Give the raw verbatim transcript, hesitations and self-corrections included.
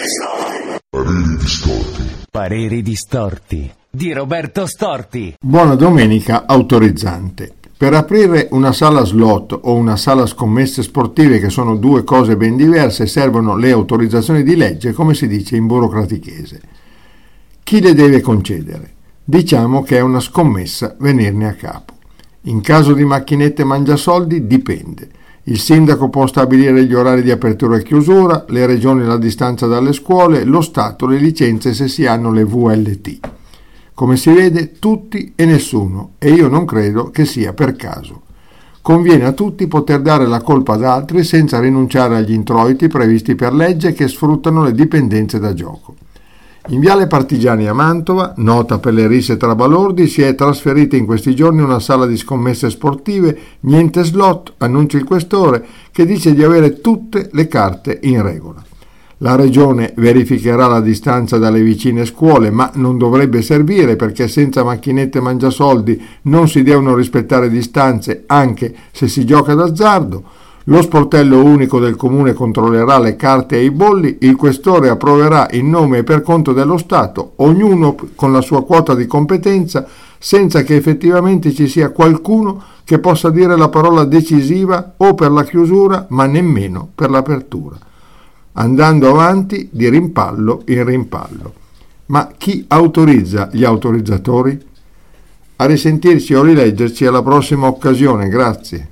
Pareri distorti. Pareri distorti di Roberto Storti. Buona domenica autorizzante. Per aprire una sala slot o una sala scommesse sportive, che sono due cose ben diverse, servono le autorizzazioni di legge, come si dice in burocratichese. Chi le deve concedere? Diciamo che è una scommessa venirne a capo. In caso di macchinette mangiasoldi dipende. Il sindaco può stabilire gli orari di apertura e chiusura, le regioni la distanza dalle scuole, lo Stato le licenze se si hanno le V L T. Come si vede, tutti e nessuno, e io non credo che sia per caso. Conviene a tutti poter dare la colpa ad altri senza rinunciare agli introiti previsti per legge che sfruttano le dipendenze da gioco. In Viale Partigiani a Mantova, nota per le risse tra balordi, si è trasferita in questi giorni una sala di scommesse sportive, niente slot, annuncia il questore, che dice di avere tutte le carte in regola. La regione verificherà la distanza dalle vicine scuole, ma non dovrebbe servire perché senza macchinette mangiasoldi non si devono rispettare distanze anche se si gioca d'azzardo. Lo sportello unico del comune controllerà le carte e i bolli, il questore approverà in nome e per conto dello Stato, ognuno con la sua quota di competenza, senza che effettivamente ci sia qualcuno che possa dire la parola decisiva o per la chiusura, ma nemmeno per l'apertura. Andando avanti di rimpallo in rimpallo. Ma chi autorizza gli autorizzatori? A risentirci o rileggerci alla prossima occasione, grazie.